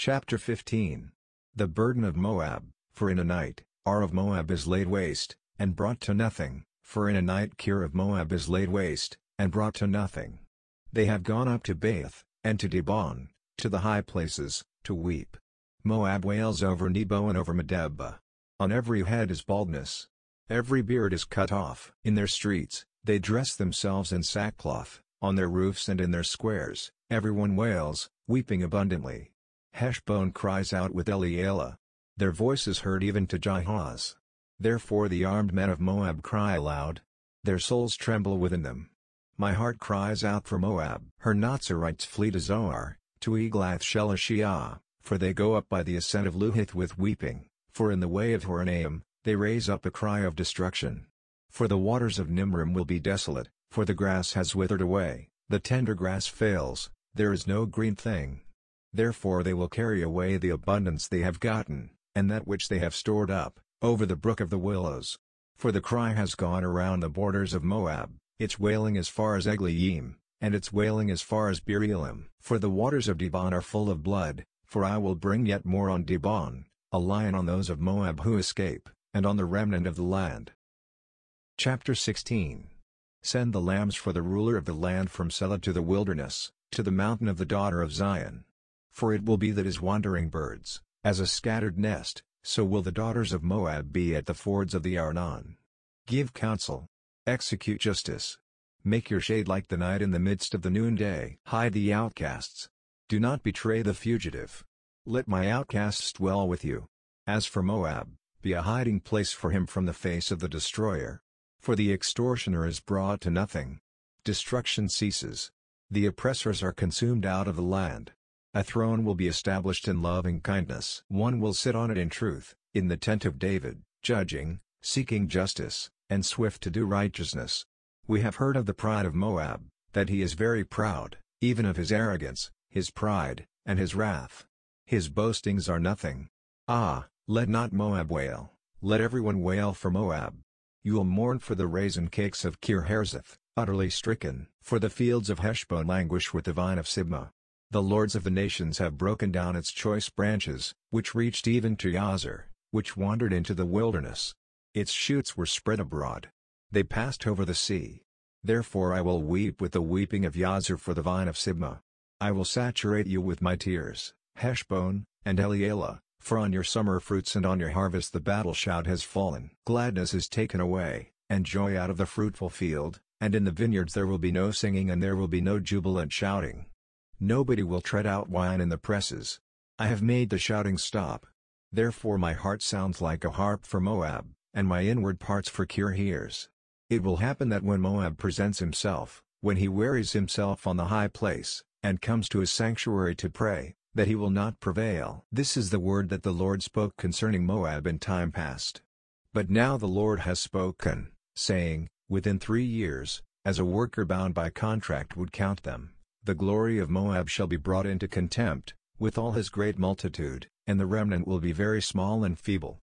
Chapter 15. The burden of Moab, for in a night, Ar of Moab is laid waste, and brought to nothing, for in a night Kir of Moab is laid waste, and brought to nothing. They have gone up to Bath, and to Dibon, to the high places, to weep. Moab wails over Nebo and over Medeba. On every head is baldness. Every beard is cut off. In their streets, they dress themselves in sackcloth, on their roofs and in their squares, everyone wails, weeping abundantly. Heshbon cries out with Elealeh. Their voice is heard even to Jahaz. Therefore the armed men of Moab cry aloud. Their souls tremble within them. My heart cries out for Moab. Her Nazarites flee to Zoar, to Eglath-Shelishiah, for they go up by the ascent of Luhith with weeping, for in the way of Horonaim, they raise up a cry of destruction. For the waters of Nimrim will be desolate, for the grass has withered away, the tender grass fails, there is no green thing. Therefore they will carry away the abundance they have gotten, and that which they have stored up, over the brook of the willows. For the cry has gone around the borders of Moab, its wailing as far as Eglayim, and its wailing as far as Beer-elim. For the waters of Dibon are full of blood, for I will bring yet more on Dibon, a lion on those of Moab who escape, and on the remnant of the land. Chapter 16. Send the lambs for the ruler of the land from Selah to the wilderness, to the mountain of the daughter of Zion. For it will be that as wandering birds, as a scattered nest, so will the daughters of Moab be at the fords of the Arnon. Give counsel. Execute justice. Make your shade like the night in the midst of the noonday. Hide the outcasts. Do not betray the fugitive. Let my outcasts dwell with you. As for Moab, be a hiding place for him from the face of the destroyer. For the extortioner is brought to nothing. Destruction ceases. The oppressors are consumed out of the land. A throne will be established in loving kindness. One will sit on it in truth, in the tent of David, judging, seeking justice, and swift to do righteousness. We have heard of the pride of Moab, that he is very proud, even of his arrogance, his pride, and his wrath. His boastings are nothing. Ah, let not Moab wail, let everyone wail for Moab. You will mourn for the raisin cakes of Kir-Hareseth, utterly stricken. For the fields of Heshbon languish with the vine of Sibmah. The lords of the nations have broken down its choice branches, which reached even to Yazer, which wandered into the wilderness. Its shoots were spread abroad. They passed over the sea. Therefore I will weep with the weeping of Yazer for the vine of Sibmah. I will saturate you with my tears, Heshbon, and Elealeh, for on your summer fruits and on your harvest the battle shout has fallen. Gladness is taken away, and joy out of the fruitful field, and in the vineyards there will be no singing and there will be no jubilant shouting. Nobody will tread out wine in the presses. I have made the shouting stop. Therefore my heart sounds like a harp for Moab, and my inward parts for Kir-Heres. It will happen that when Moab presents himself, when he wearies himself on the high place, and comes to his sanctuary to pray, that he will not prevail. This is the word that the Lord spoke concerning Moab in time past. But now the Lord has spoken, saying, within 3 years, as a worker bound by contract would count them, the glory of Moab shall be brought into contempt, with all his great multitude, and the remnant will be very small and feeble.